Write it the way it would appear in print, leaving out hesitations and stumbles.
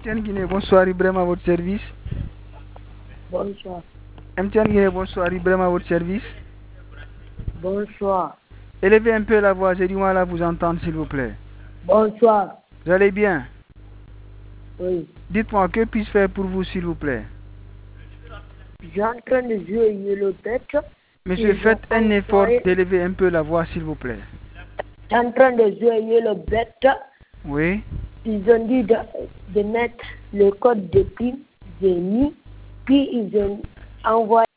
MTN Guinée, bonsoir Ibrahim à votre service. Bonsoir. MTN Guinée, bonsoir Ibrahim à votre service. Bonsoir. Élevez un peu la voix, j'ai du mal à vous entendre s'il vous plaît. Bonsoir. Vous allez bien? Oui. Dites-moi, que puis-je faire pour vous s'il vous plaît? Je suis en train de jouer Yellow Bet. Monsieur, Ils faites ont un effort envoyé- d'élever un peu la voix s'il vous plaît. Je suis en train de jouer Yellow Bet. Oui. Ils ont dit de mettre le code de PIN. J'ai mis. Puis ils ont envoyé